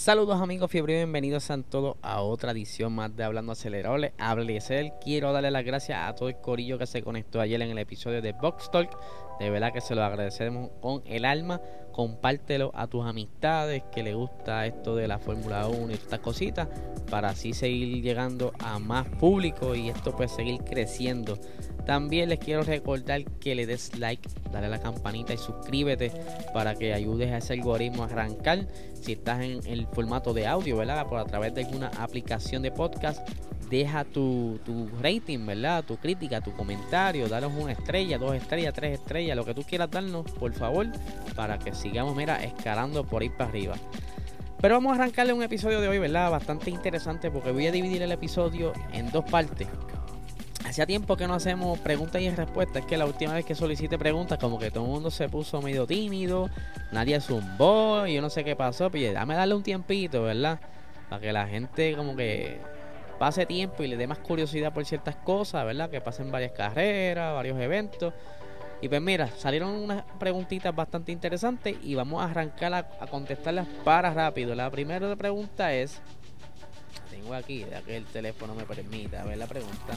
Saludos amigos fiebre, bienvenidos a todos a otra edición más de Hablando Acelerado. Les habla Eliezer. Quiero darle las gracias a todo el corillo que se conectó ayer en el episodio de Box Talk. De verdad que se lo agradecemos con el alma. Compártelo a tus amistades que les gusta esto de la Fórmula 1 y estas cositas, para así seguir llegando a más público y esto pues seguir creciendo. También les quiero recordar que le des like, dale a la campanita y suscríbete para que ayudes a ese algoritmo a arrancar. Si estás en el formato de audio, ¿verdad? Por a través de alguna aplicación de podcast, deja tu rating, ¿verdad? Tu crítica, tu comentario, danos 1 estrella, 2 estrellas, 3 estrellas, lo que tú quieras darnos, por favor, para que sigamos, escalando por ahí para arriba. Pero vamos a arrancarle un episodio de hoy, ¿verdad? Bastante interesante porque voy a dividir el episodio en 2 partes. Hacía tiempo que no hacemos preguntas y respuestas. Es que la última vez que solicité preguntas, como que todo el mundo se puso medio tímido, nadie zumbó y yo no sé qué pasó. Pero dame darle un tiempito, ¿verdad? Para que la gente como que pase tiempo y le dé más curiosidad por ciertas cosas, ¿verdad? Que pasen varias carreras, varios eventos. Y pues mira, salieron unas preguntitas bastante interesantes y vamos a arrancar a contestarlas para rápido. La primera pregunta es... Tengo aquí, ya que el teléfono me permita ver la pregunta.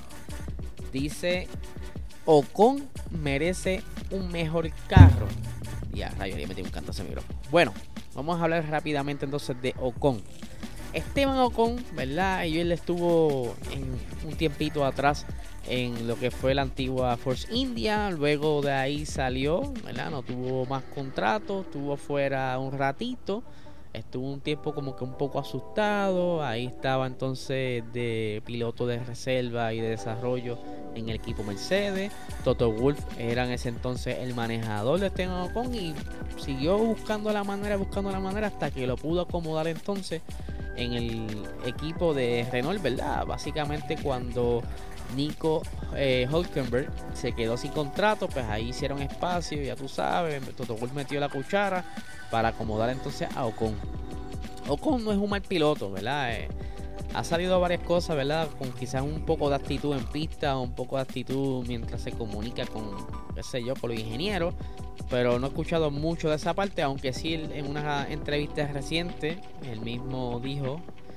Dice: ¿Ocon merece un mejor carro? Ya, rayo, ya metí un canto a ese micrófono. Bueno, vamos a hablar rápidamente entonces de Ocon. Esteban Ocon, ¿verdad? Él estuvo en un tiempito atrás en lo que fue la antigua Force India. Luego de ahí salió, ¿verdad? No tuvo más contratos, estuvo fuera un ratito. Estuvo un tiempo como que un poco asustado. Ahí estaba entonces de piloto de reserva y de desarrollo en el equipo Mercedes. Toto Wolff era en ese entonces el manejador de Esteban Ocon y siguió buscando la manera hasta que lo pudo acomodar entonces en el equipo de Renault, ¿verdad? Básicamente cuando Nico Hülkenberg se quedó sin contrato, pues ahí hicieron espacio, ya tú sabes. Toto Wolff metió la cuchara para acomodar entonces a Ocon. Ocon no es un mal piloto, ¿verdad? Ha salido varias cosas, ¿verdad? Con quizás un poco de actitud en pista, un poco de actitud mientras se comunica con, qué sé yo, con los ingenieros. Pero no he escuchado mucho de esa parte, aunque sí en una entrevista reciente, él mismo dijo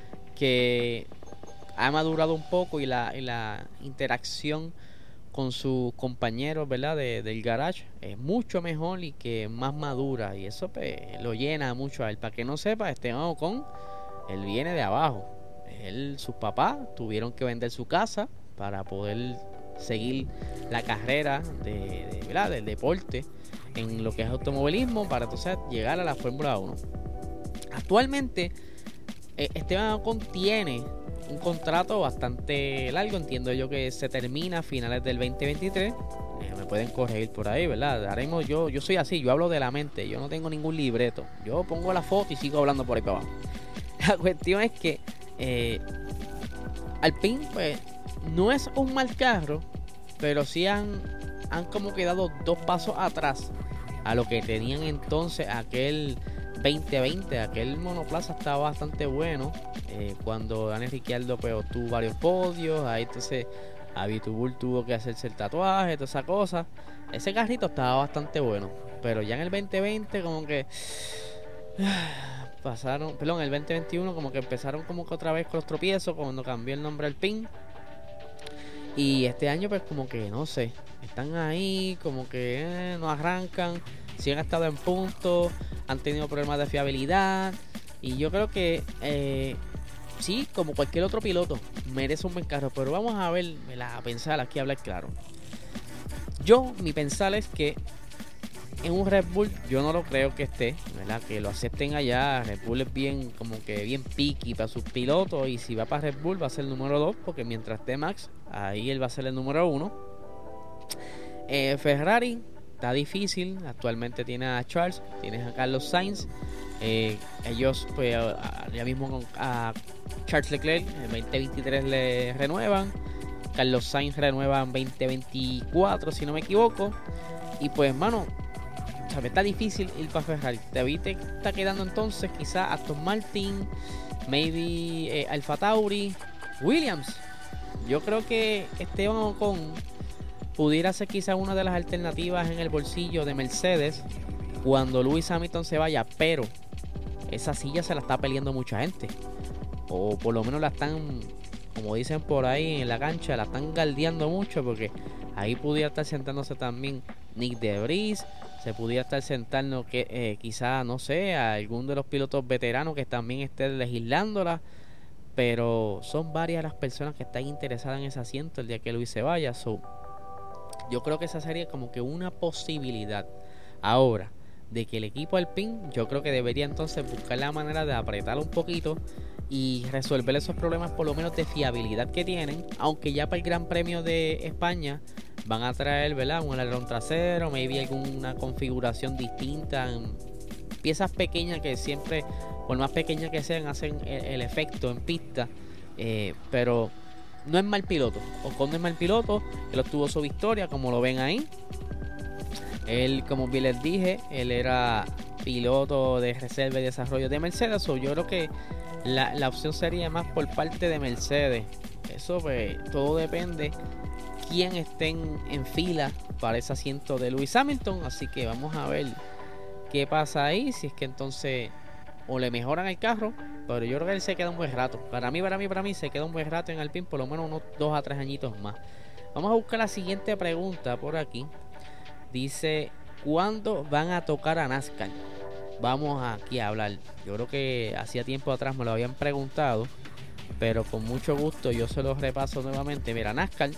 que ha madurado un poco y la interacción con sus compañeros, ¿verdad? Del garage es mucho mejor y que es más madura, y eso pues, lo llena mucho a él. Para que no sepa, Esteban Ocon, él viene de abajo. Sus papás tuvieron que vender su casa para poder seguir la carrera ¿verdad? Del deporte en lo que es automovilismo, para entonces llegar a la Fórmula 1. Actualmente Esteban Ocon tiene un contrato bastante largo. Entiendo yo que se termina a finales del 2023. Me pueden corregir por ahí, ¿verdad? Ahora mismo yo soy así, yo hablo de la mente, yo no tengo ningún libreto. Yo pongo la foto y sigo hablando por ahí para abajo. La cuestión es que Alpine pues no es un mal carro, pero sí han como que dado 2 pasos atrás a lo que tenían entonces aquel 2020. Aquel monoplaza estaba bastante bueno cuando Daniel Ricciardo pues obtuvo varios podios. Ahí entonces Abitibul tuvo que hacerse el tatuaje, toda esa cosa. Ese carrito estaba bastante bueno, pero ya en el 2020 como que el 2021 como que empezaron como que otra vez con los tropiezos cuando cambió el nombre al PIN. Y este año pues como que no sé, están ahí como que no arrancan. Sí han estado en punto, han tenido problemas de fiabilidad. Y yo creo que sí, como cualquier otro piloto, merece un buen carro. Pero vamos a ver, a pensar aquí, a hablar claro. Mi pensar es que en un Red Bull yo no lo creo que esté, ¿verdad? Que lo acepten allá. Red Bull es bien, como que bien picky para sus pilotos. Y si va para Red Bull va a ser el número 2, porque mientras esté Max, ahí él va a ser el número 1. Ferrari está difícil. Actualmente tiene a Charles, tienes a Carlos Sainz. Ellos pues ya mismo a Charles Leclerc en 2023 le renuevan. Carlos Sainz renueva en 2024 si no me equivoco. Y pues mano, está difícil ir para Ferrari. David te está quedando entonces quizás Aston Martin, maybe Alfa Tauri, Williams. Yo creo que Esteban Ocon pudiera ser quizás una de las alternativas en el bolsillo de Mercedes cuando Lewis Hamilton se vaya, pero esa silla se la está peleando mucha gente. O por lo menos la están, como dicen por ahí en la cancha, la están galdeando mucho, porque ahí pudiera estar sentándose también Nick DeVries, se pudiera estar sentando que quizá, no sé, a algún de los pilotos veteranos que también esté legislándola, pero son varias las personas que están interesadas en ese asiento el día que Luis se vaya. Yo creo que esa sería como que una posibilidad. Ahora, de que el equipo Alpine, yo creo que debería entonces buscar la manera de apretar un poquito y resolver esos problemas por lo menos de fiabilidad que tienen, aunque ya para el Gran Premio de España van a traer, ¿verdad?, un alerón trasero, maybe alguna configuración distinta, piezas pequeñas que siempre, por más pequeñas que sean, hacen el efecto en pista, pero no es mal piloto. Ocon no es mal piloto, él obtuvo su victoria, como lo ven ahí. Él, como bien les dije, él era piloto de reserva y desarrollo de Mercedes. Yo creo que la opción sería más por parte de Mercedes. Eso pues todo depende quién estén en fila para ese asiento de Lewis Hamilton. Así que vamos a ver qué pasa ahí. Si es que entonces o le mejoran el carro, pero yo creo que él se queda un buen rato. Para mí se queda un buen rato en Alpine, por lo menos unos 2 a 3 añitos más. Vamos a buscar la siguiente pregunta por aquí. Dice, ¿cuándo van a tocar a NASCAR? Vamos aquí a hablar. Yo creo que hacía tiempo atrás me lo habían preguntado, pero con mucho gusto yo se los repaso nuevamente. Mira, NASCAR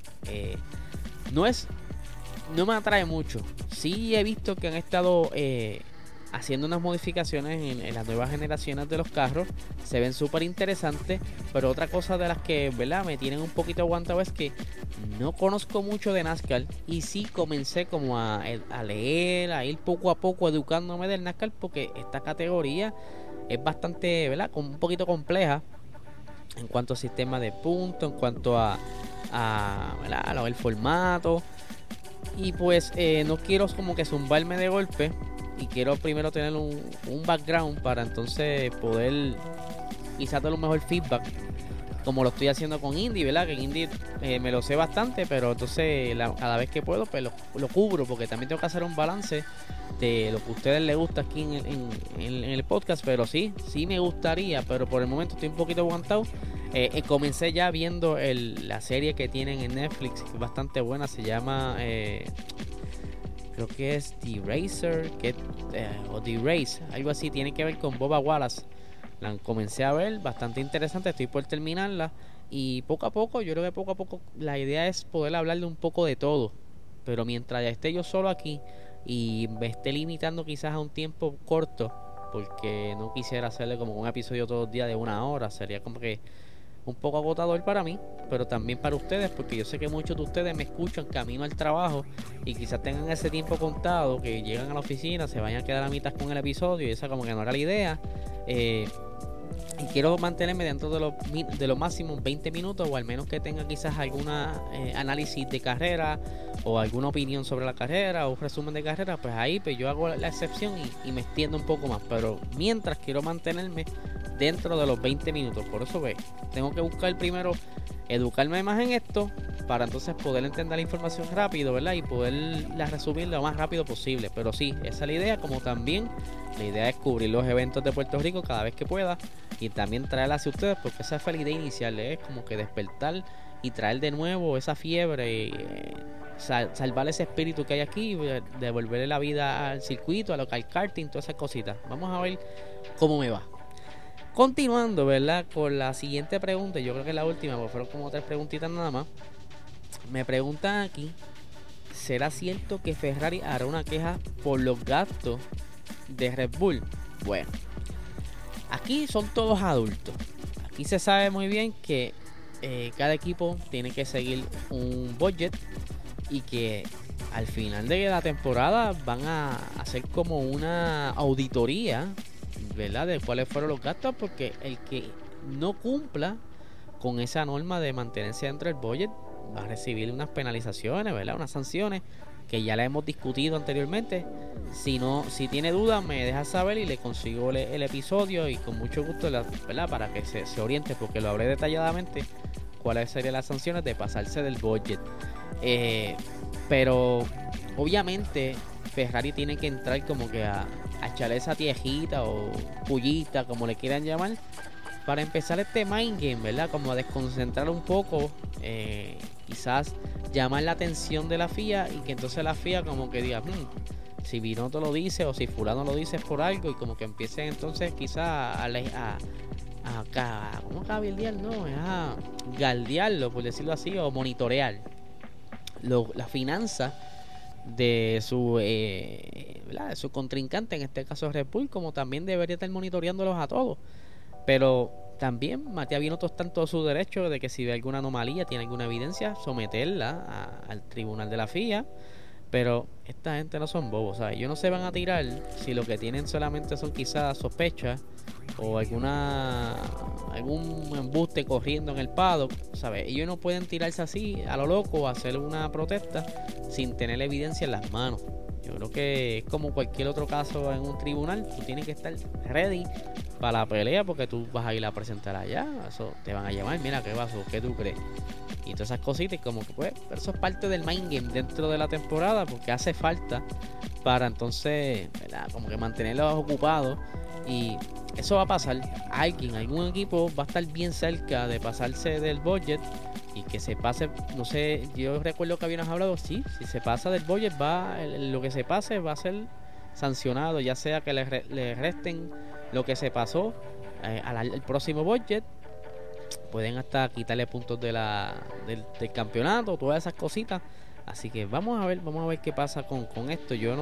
no me atrae mucho. Sí he visto que han estado haciendo unas modificaciones en las nuevas generaciones de los carros. Se ven súper interesantes, pero otra cosa de las que, ¿verdad?, me tienen un poquito aguantado es que no conozco mucho de NASCAR, y sí comencé como a leer, a ir poco a poco educándome del NASCAR, porque esta categoría es bastante, ¿verdad?, un poquito compleja en cuanto a sistema de puntos, en cuanto a ¿verdad?, el formato. Y pues no quiero como que zumbarme de golpe, y quiero primero tener un background para entonces poder quizás dar un mejor feedback, como lo estoy haciendo con Indy, ¿verdad? Que en Indy me lo sé bastante, pero entonces cada vez que puedo pues lo cubro, porque también tengo que hacer un balance de lo que a ustedes les gusta aquí en el podcast. Pero sí me gustaría, pero por el momento estoy un poquito aguantado. Comencé ya viendo la serie que tienen en Netflix, que es bastante buena, se llama creo que es The Racer, o The Race, algo así, tiene que ver con Bubba Wallace. La comencé a ver, bastante interesante, estoy por terminarla. Y poco a poco, yo creo que poco a poco la idea es poder hablarle un poco de todo. Pero mientras ya esté yo solo aquí y me esté limitando quizás a un tiempo corto, porque no quisiera hacerle como un episodio todos los días de 1 hora, sería como que un poco agotador para mí, pero también para ustedes, porque yo sé que muchos de ustedes me escuchan camino al trabajo y quizás tengan ese tiempo contado, que llegan a la oficina, se vayan a quedar a mitad con el episodio, y esa como que no era la idea. Y quiero mantenerme dentro de los máximos 20 minutos, o al menos que tenga quizás alguna análisis de carrera, o alguna opinión sobre la carrera, o un resumen de carrera. Pues ahí pues yo hago la excepción y me extiendo un poco más, pero mientras quiero mantenerme dentro de los 20 minutos. Por eso tengo que buscar primero educarme más en esto, para entonces poder entender la información rápido, ¿verdad? Y poderla resumir lo más rápido posible. Pero sí, esa es la idea, como también la idea es cubrir los eventos de Puerto Rico cada vez que pueda, y también traerla hacia ustedes, porque esa fue la idea inicial, es como que despertar y traer de nuevo esa fiebre, y salvar ese espíritu que hay aquí, devolverle la vida al circuito, al karting, todas esas cositas. Vamos a ver cómo me va. Continuando, ¿verdad?, con la siguiente pregunta, yo creo que es la última, porque fueron como 3 preguntitas nada más. Me preguntan aquí, ¿será cierto que Ferrari hará una queja por los gastos de Red Bull? Bueno, aquí son todos adultos. Aquí se sabe muy bien que cada equipo tiene que seguir un budget, y que al final de la temporada van a hacer como una auditoría, ¿verdad?, de cuáles fueron los gastos, porque el que no cumpla con esa norma de mantenerse dentro del budget va a recibir unas penalizaciones, ¿verdad?, unas sanciones que ya la hemos discutido anteriormente. Si tiene dudas, me deja saber y le consigo el episodio, y con mucho gusto, ¿verdad?, para que se oriente, porque lo hablé detalladamente cuáles serían las sanciones de pasarse del budget. Pero obviamente Ferrari tiene que entrar como que a echarle esa tiejita o pullita, como le quieran llamar, para empezar este mind game, ¿verdad? Como a desconcentrar un poco, quizás llamar la atención de la FIA y que entonces la FIA como que diga, si Binotto lo dice o si fulano lo dice es por algo, y como que empiecen entonces quizás ¿cómo cabildear? No, es a galdearlo, por decirlo así, o monitorear la finanza de su ¿verdad? De su contrincante, en este caso Red Bull, como también debería estar monitoreándolos a todos. Pero también Matías Binotto está en todo su derecho de que si ve alguna anomalía, tiene alguna evidencia, someterla al tribunal de la FIA. Pero esta gente no son bobos, ¿sabes? Ellos no se van a tirar si lo que tienen solamente son quizás sospechas o algún embuste corriendo en el paddock, ¿sabes? Ellos no pueden tirarse así a lo loco, hacer una protesta sin tener evidencia en las manos. Yo creo que es como cualquier otro caso en un tribunal, tú tienes que estar ready para la pelea porque tú vas a ir a presentar allá, eso te van a llamar, mira qué pasó, qué tú crees. Y todas esas cositas, como que pues, eso es parte del mind game dentro de la temporada, porque hace falta para entonces, ¿verdad? Como que mantenerlos ocupados. Y eso va a pasar. Algún equipo va a estar bien cerca de pasarse del budget y que se pase, no sé, yo recuerdo que habíamos hablado, sí, si se pasa del budget, lo que se pase va a ser sancionado, ya sea que le resten lo que se pasó al próximo budget. Pueden hasta quitarle puntos del campeonato, todas esas cositas. Así que vamos a ver qué pasa con esto. Yo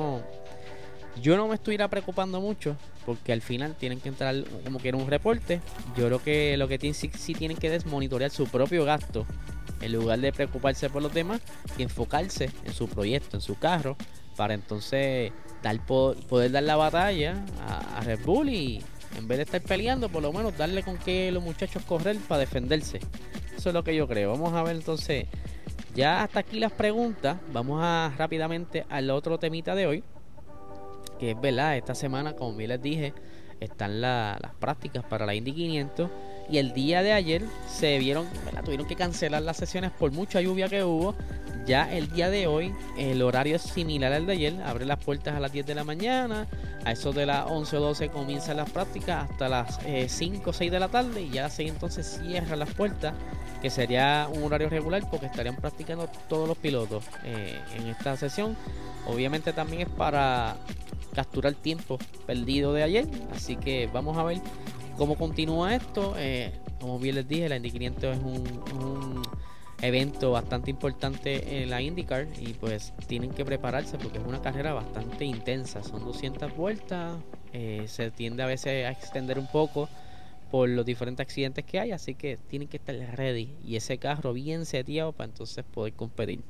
no me estuviera preocupando mucho, porque al final tienen que entrar como que en un reporte. Yo creo que lo que sí tienen que es monitorear su propio gasto, en lugar de preocuparse por los demás, y enfocarse en su proyecto, en su carro, para entonces poder dar la batalla a Red Bull, y en vez de estar peleando, por lo menos darle con que los muchachos correr para defenderse. Eso es lo que yo creo. Vamos a ver entonces, ya hasta aquí las preguntas. Vamos rápidamente al otro temita de hoy, que es verdad, esta semana, como bien les dije, están las prácticas para la Indy 500, y el día de ayer tuvieron que cancelar las sesiones por mucha lluvia que hubo. Ya el día de hoy el horario es similar al de ayer, abre las puertas a las 10 de la mañana, a eso de las 11 o 12 comienzan las prácticas hasta las 5 o 6 de la tarde, y ya así entonces cierran las puertas, que sería un horario regular porque estarían practicando todos los pilotos en esta sesión. Obviamente también es para capturar tiempo perdido de ayer, así que vamos a ver cómo continúa esto. Como bien les dije, la Indy 500 es un evento bastante importante en la IndyCar, y pues tienen que prepararse porque es una carrera bastante intensa, son 200 vueltas, se tiende a veces a extender un poco por los diferentes accidentes que hay, así que tienen que estar ready y ese carro bien seteado para entonces poder competir.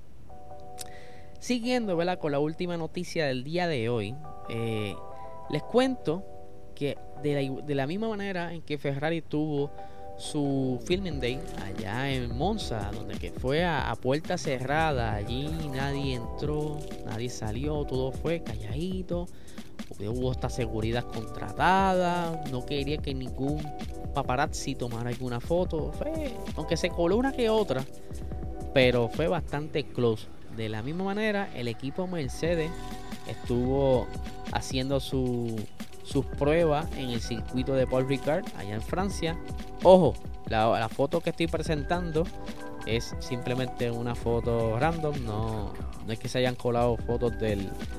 Siguiendo, ¿verdad?, con la última noticia del día de hoy, les cuento que de la misma manera en que Ferrari tuvo su Filming Day allá en Monza, donde que fue a puerta cerrada, allí nadie entró, nadie salió, todo fue calladito, hubo esta seguridad contratada, no quería que ningún paparazzi tomara alguna foto, aunque se coló una que otra, pero fue bastante close. De la misma manera, el equipo Mercedes estuvo haciendo sus pruebas en el circuito de Paul Ricard allá en Francia. Ojo, la foto que estoy presentando es simplemente una foto random, no es que se hayan colado fotos de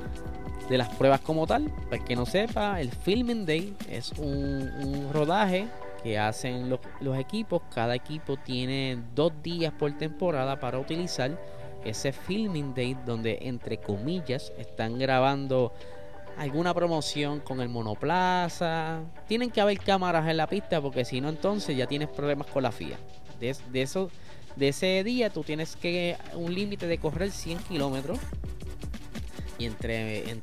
las pruebas como tal. Para el que no sepa, el Filming Day es un rodaje que hacen los equipos. Cada equipo tiene 2 días por temporada para utilizar ese Filming Day, donde entre comillas están grabando alguna promoción con el monoplaza. Tienen que haber cámaras en la pista, porque si no entonces ya tienes problemas con la FIA. De ese día tú tienes un límite de correr 100 kilómetros, y entre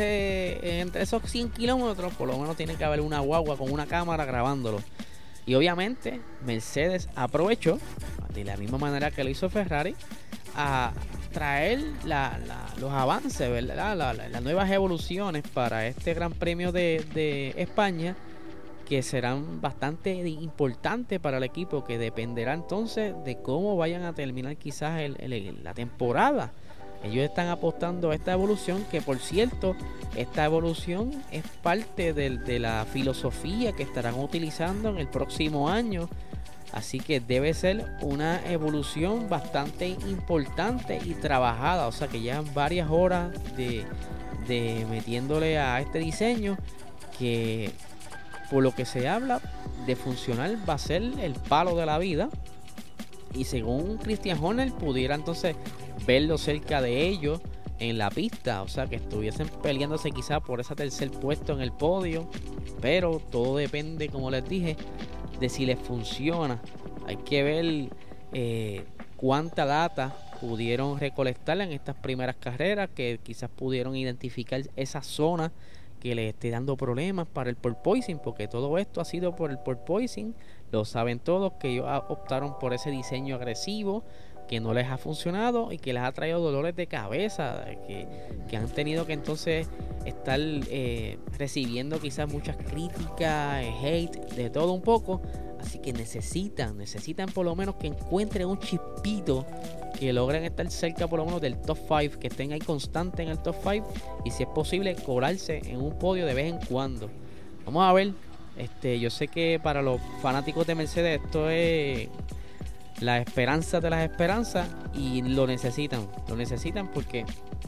esos 100 kilómetros por lo menos tiene que haber una guagua con una cámara grabándolo. Y obviamente Mercedes aprovechó, de la misma manera que lo hizo Ferrari, a traer los avances, ¿verdad? Las nuevas evoluciones para este Gran Premio de España, que serán bastante importantes para el equipo, que dependerá entonces de cómo vayan a terminar quizás la temporada. Ellos están apostando a esta evolución, que por cierto, esta evolución es parte de la filosofía que estarán utilizando en el próximo año. Así que debe ser una evolución bastante importante y trabajada. O sea que ya varias horas de metiéndole a este diseño, que por lo que se habla de funcional va a ser el palo de la vida. Y según Christian Horner pudiera entonces verlo cerca de ellos en la pista, o sea que estuviesen peleándose quizá por ese tercer puesto en el podio, pero todo depende, como les dije, de si les funciona. Hay que ver cuánta data pudieron recolectar en estas primeras carreras, que quizás pudieron identificar esa zona que les esté dando problemas para el porpoising, porque todo esto ha sido por el porpoising. Lo saben todos que ellos optaron por ese diseño agresivo que no les ha funcionado y que les ha traído dolores de cabeza, que han tenido que entonces estar recibiendo quizás muchas críticas, hate, de todo un poco. Así que necesitan por lo menos que encuentren un chispito, que logren estar cerca por lo menos del top 5, que estén ahí constante en el top 5, y si es posible colarse en un podio de vez en cuando. Vamos a ver. Yo sé que para los fanáticos de Mercedes esto es la esperanza de las esperanzas, y lo necesitan porque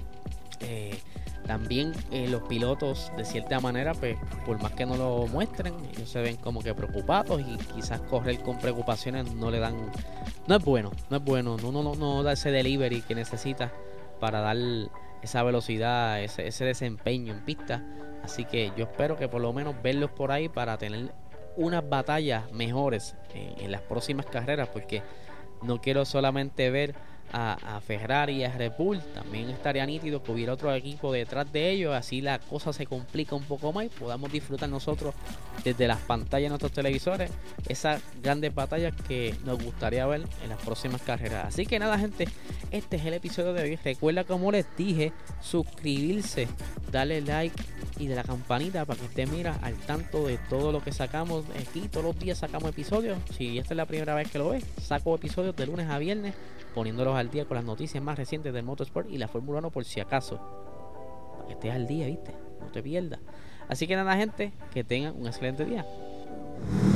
también los pilotos de cierta manera, pues por más que no lo muestren, ellos se ven como que preocupados, y quizás correr con preocupaciones no le dan, no es bueno no da ese delivery que necesita para dar esa velocidad, ese desempeño en pista. Así que yo espero que por lo menos verlos por ahí para tener unas batallas mejores en las próximas carreras, porque no quiero solamente ver a Ferrari y a Red Bull. También estaría nítido que hubiera otro equipo detrás de ellos, así la cosa se complica un poco más y podamos disfrutar nosotros desde las pantallas de nuestros televisores esas grandes batallas que nos gustaría ver en las próximas carreras. Así que nada, gente, este es el episodio de hoy. Recuerda, como les dije, suscribirse, darle like y de la campanita para que usted mira al tanto de todo lo que sacamos aquí. Todos los días sacamos episodios. Si esta es la primera vez que lo ves, saco episodios de lunes a viernes, poniéndolos al día con las noticias más recientes del motorsport y la Fórmula 1 por si acaso, para que estés al día, ¿viste? No te pierdas. Así que nada, gente, que tengan un excelente día.